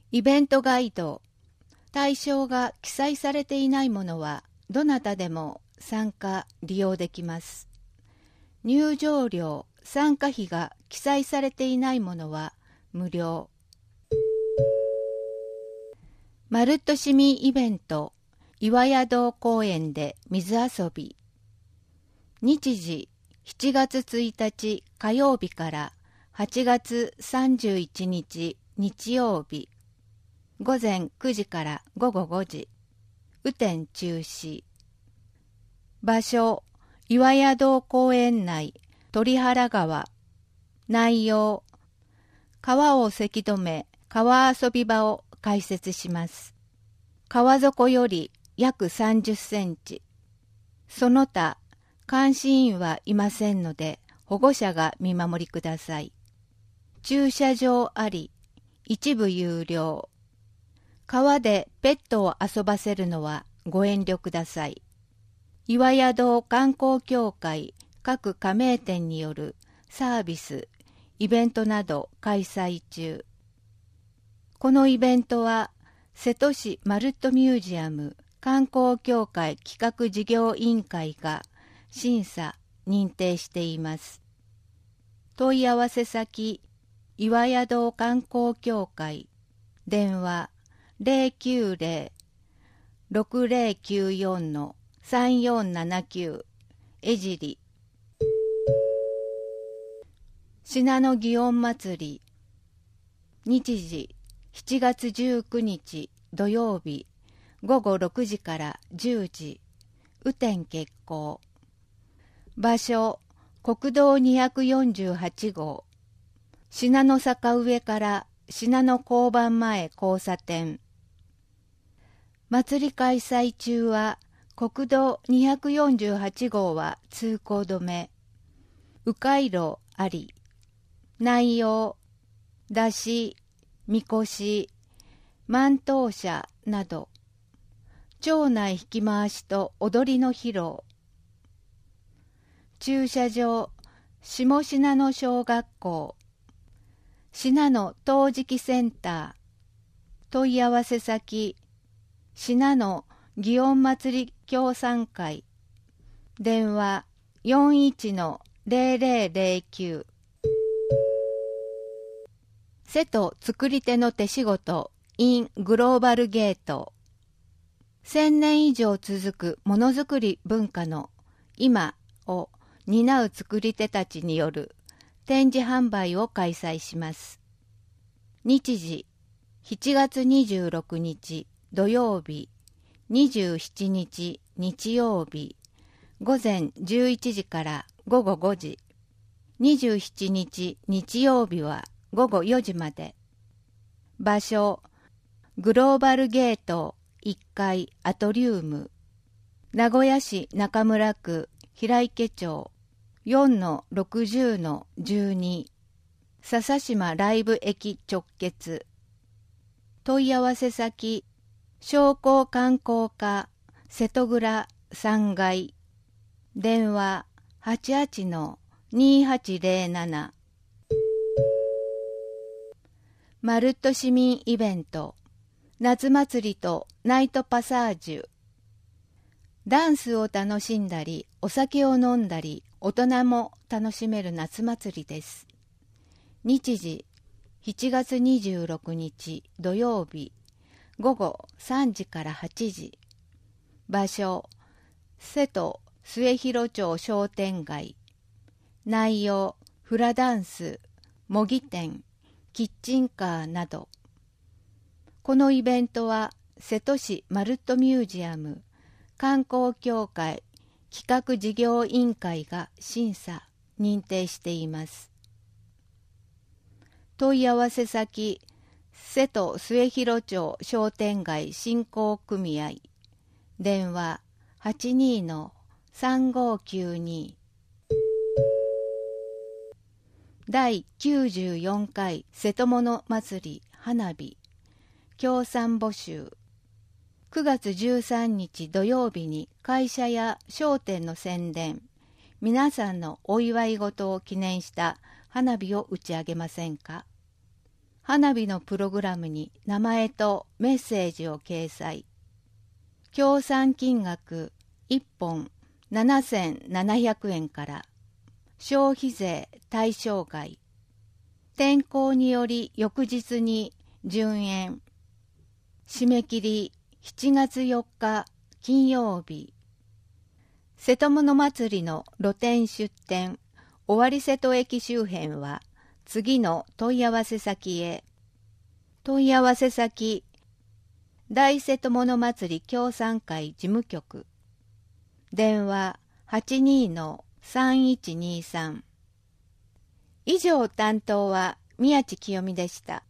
イベントガイド。対象が記載されていないものはどなたでも参加・利用できます。入場料・参加費が記載されていないものは無料。まるっと市民イベント岩屋堂公園で水遊び。日時7月1日火曜日から8月31日日曜日。午前9時から午後5時。雨天中止。場所、岩屋堂公園内、鳥原川。内容、川をせき止め、川遊び場を開設します。川底より約30センチ。その他、監視員はいませんので、保護者が見守りください。駐車場あり、一部有料。川でペットを遊ばせるのはご遠慮ください。岩屋堂観光協会各加盟店によるサービス、イベントなど開催中。このイベントは瀬戸市まるっとミュージアム観光協会企画事業委員会が審査・認定しています。問い合わせ先、岩屋堂観光協会、電話090-6094-3479江尻。信濃祇園祭り。日時7月19日土曜日午後6時から10時。雨天決行。場所、国道248号。信濃坂上から信濃交番前交差点。祭り開催中は国道248号は通行止め。迂回路あり。内容、山車、みこし、万灯車など。町内引き回しと踊りの披露。駐車場、下信濃小学校。信濃陶磁器センター。問い合わせ先、信濃祇園祭り協賛会。電話41-0009。瀬戸作り手の手仕事 in グローバルゲート。1000年以上続くものづくり文化の今を担う作り手たちによる展示販売を開催します。日時7月26日土曜日、27日日曜日、午前11時から午後5時、27日日曜日は午後4時まで。場所、グローバルゲート1階アトリウム。名古屋市中村区平池町 4-60-12。笹島ライブ駅直結。問い合わせ先、商工観光課瀬戸倉3階。電話88-2807。まるっと市民イベント夏祭りとナイトパサージュ。ダンスを楽しんだりお酒を飲んだり大人も楽しめる夏祭りです。日時7月26日土曜日午後3時から8時。場所、瀬戸末広町商店街。内容、フラダンス、模擬店、キッチンカーなど。このイベントは瀬戸市まるっとミュージアム観光協会企画事業委員会が審査・認定しています。問い合わせ先、瀬戸末広町商店街振興組合。電話82-3592。第94回瀬戸物祭り花火協賛募集。9月13日土曜日に会社や商店の宣伝、皆さんのお祝い事を記念した花火を打ち上げませんか。 花火のプログラムに名前とメッセージを掲載。協賛金額1本7700円から。消費税対象外。天候により翌日に順延。締め切り7月4日金曜日。瀬戸物祭りの露店出店、尾張瀬戸駅周辺は次の問い合わせ先へ。問い合わせ先、大瀬戸物祭協賛会事務局。電話82-3123。以上担当は宮地清美でした。